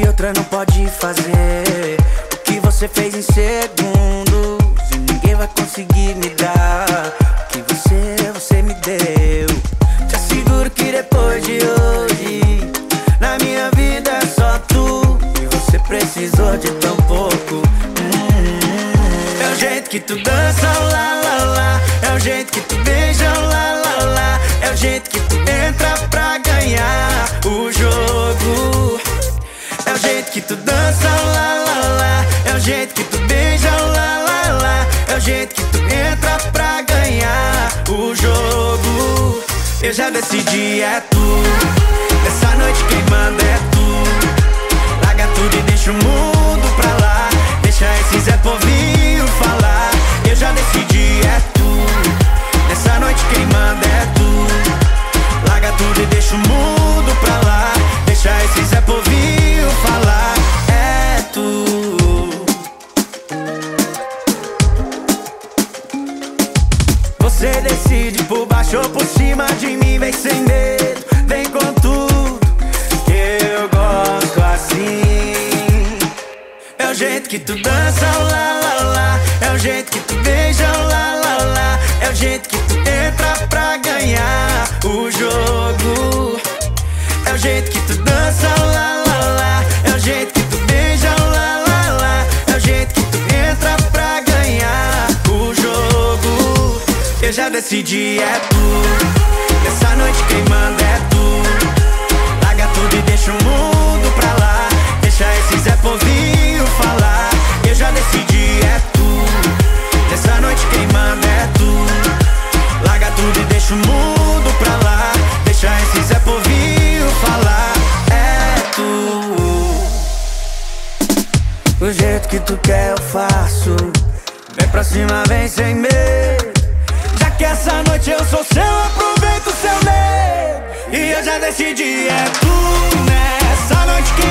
que outra não pode fazer o que você fez em segundos, e ninguém vai conseguir me dar o que você me deu. Te asseguro que depois de hoje na minha vida é só tu, e você precisou de tão pouco. É o jeito que tu dança, lá, lá, lá. É o jeito que tu beija, lá, lá, lá. É o jeito que tu entra pra ganhar o jogo. É o jeito que tu dança, lá, lá, lá. É o jeito que tu beija, lá, lá, lá. É o jeito que tu entra pra ganhar o jogo. Eu já decidi, é tu. Essa noite quem manda é tu. Larga tudo e deixa o mundo pra lá. Deixa esse Zé Povinho falar. Eu já decidi, é tu. Nessa noite quem manda é tu. Larga tudo e deixa o mundo pra lá. Deixa esse Zé Povinho falar. É tu. Você decide por baixo ou por cima de mim. Vem sem medo, vem com tudo, que eu gosto assim. É o jeito que tu dança, lá, lá, lá. É o jeito que tu beija, lá, lá, lá. É o jeito que tu entra pra ganhar o jogo. É o jeito que tu dança, lá, lá, lá. É o jeito que tu beija, lá, lá, lá. É o jeito que tu entra pra ganhar o jogo. Eu já decidi, é tu. Nessa noite quem manda é tu. Larga tudo e deixa o mundo pra lá. Deixa esse Zé Povinho falar. Eu já decidi, é tu. Nessa noite quem manda é tu. Larga tudo e deixa o mundo pra lá. Deixa esse Zé Povinho falar. É tu. O jeito que tu quer eu faço. Vem pra cima, vem sem medo. Já que essa noite eu sou seu, aproveita o seu medo. E eu já decidi, é tu. Nessa noite